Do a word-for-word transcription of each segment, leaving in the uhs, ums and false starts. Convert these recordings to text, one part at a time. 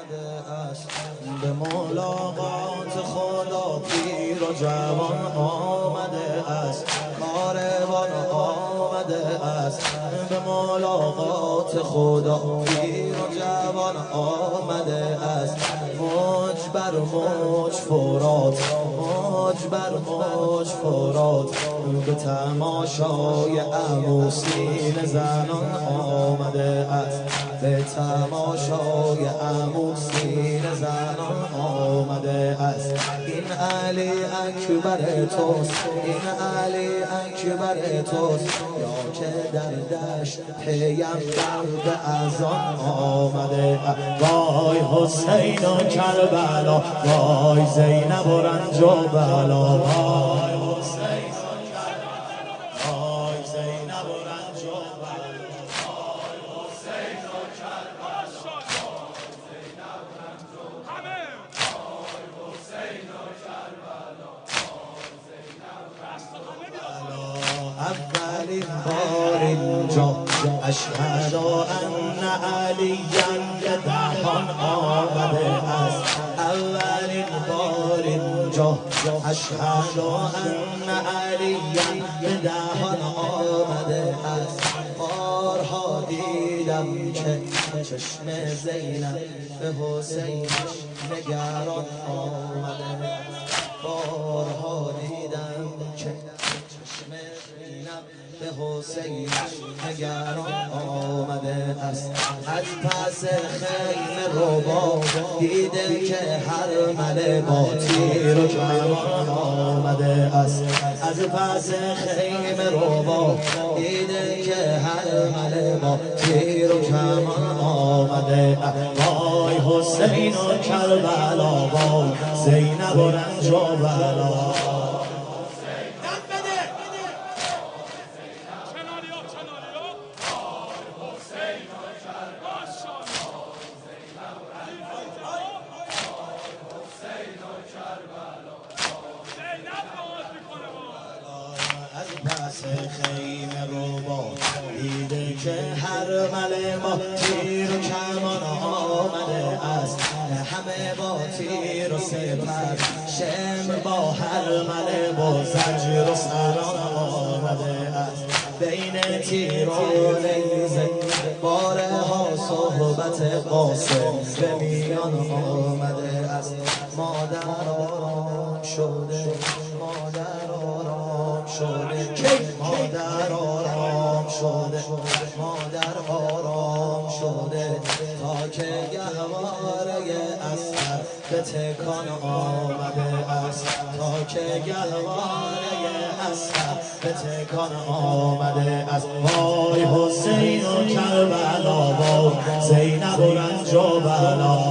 آمده است به ملاقات خدا. پیر و جوان آمده است، کاروان آمده است به ملاقات خدا. پیر و جوان آمده است، موج بر موج فرات، موج بر موج فرات به تماشای عروسی زنان آمده است، به تماشای عروسی زنان آمده است. این علی اکبر توست، این علی اکبر توست، یا که در دشت پیمبر به اذان آمده است. وای حسین و کربلا، وای زینب و رنج و بلا، وای حسین و کربلا، وای زینب و رنج و بلا، وای حسین و کربلا، وای زینب و رنج و همه، وای حسین و کربلا، وای زینب و رنج و بلا. اولین بار اینجا اشهد ان علی به دهان آمده است، اولین بار اینجا اشهد ان علی به دهان آمده است. بارها دیدم که چشم زینب به حسینش نگران آمده است، بارها دیدم که چشم زینب به حسینش نگران آمده است. از پس خیمه روبا دیده که هر مله با تیر و کمان آمده است، از پس خیمه روبا دیده که هر مله با تیر و کمان آمده است. وای حسین و کربلا، وای زینب و رنج و بلا. پس خیمه روبا دیده که هر مله با تیر و کمان آمده است، همه با تیر و سپر، شمر با هر مله با زنجیر و سران آمده است. بین تیر و نیزه باره ها صحبت قاسم به میان آمده است. مادر آرام شده، مادر آرام شده، مادر آرام شده، مادر آرام شده، تا که گهواره اسد به تکان آمده است، تا که گهواره اسد به تکان آمده است. وای حسین و کربلا، وای زینب و رنج و بلا.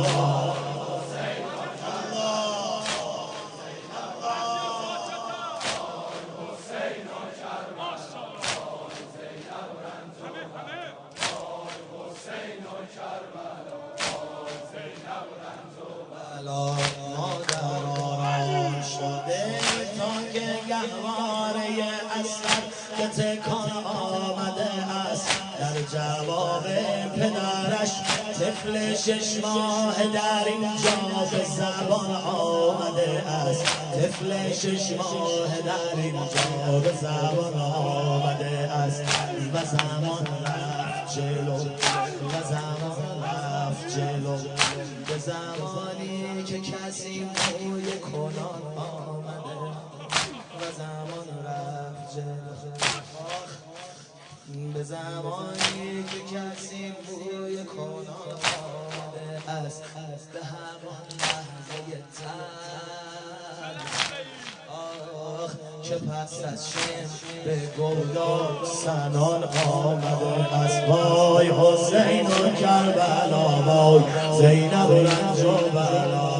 مادر آرام شده تا که گهواره اسد به تکان آمده است. در جواب پدرش طفل شش ماه در اینجا به زبان آمده است، طفل شش ماه در اینجا به زبان آمده است. و زمان رفت جلو، و زمان رفت جلو، به زمانی که کسی موی کنان آمده، و زمان رفت جلو، به زمانی که کسی موی کنان آمده است. به همان لحظه تن آخ که پس از شم به گودال سنان آمده است. وای حسین و کربلا، وای زینب و رنج و بلا.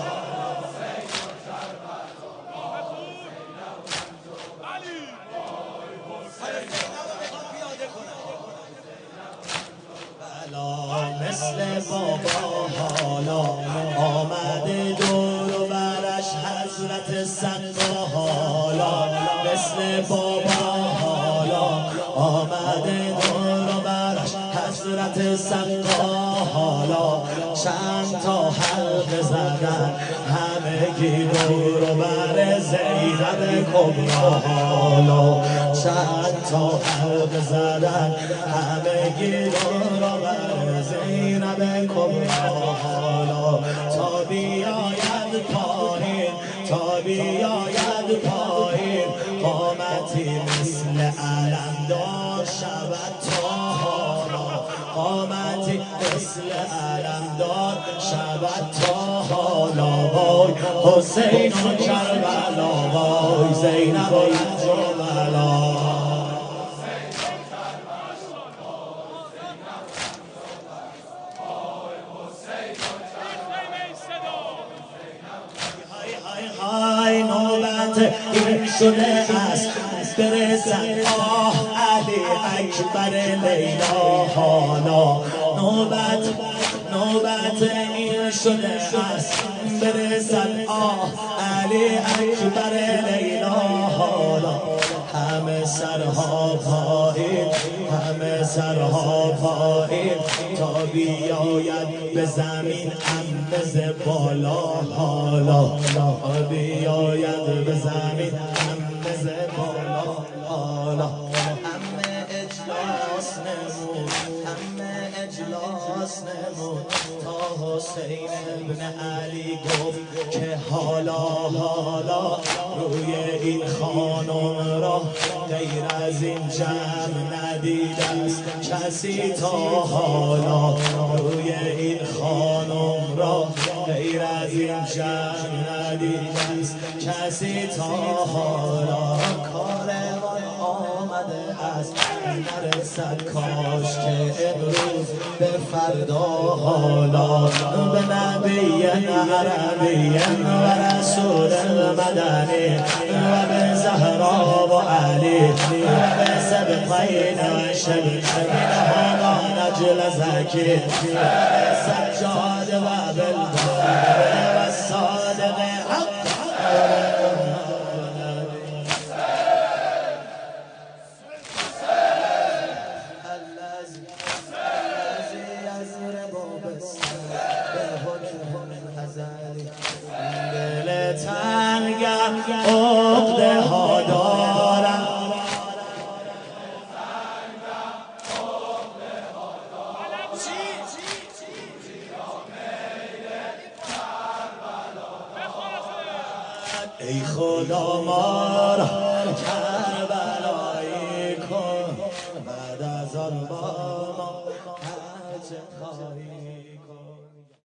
مثل بابا حالا آمده دور و برش حضرت سقا حالا، مثل بابا حالا آمده دور و برش حضرت سقا حالا چند تا حلقه زدن همگی دور و بر زینب کبرا حالا چند تا حلقه زدن همگی دور و بر زینب کبرا حالا تا بیاید پایین تا بیاید پایین قامتی مثل علمدار شود تا حالا قامتی مثل علمدار شود تا حالا وای حسین و کربلا وای زینب و کربلا های نوبت این شده است برسد آه علی اکبر لیلا حالا نوبت نوبت این شده است برسد آه علی اکبر لیلا حالا همه سرها پایین همه سرها پایین تا بیاید به زمین امز بالا حالا تا بیاید به زمین امز بالا حالا همه اجلاس نمود همه اجلاس نمود تا حسین ابن علی گفت که حالا حالا روی این خانم را غیر از این جمع ندیده است کسی تا حالا روی این خانم را غیر از این جمع ندیده است کسی تا حالا کاروان آمده است نرسد کاش که امروز به فردا حالا به نبی عربی و رسول مدنی و به زهرا و علی و به سبقین و شبقین هما نجل زکی و به سجاد و بالبر و صادق حق دل تنگم عقده ها دارم ای خدا ما را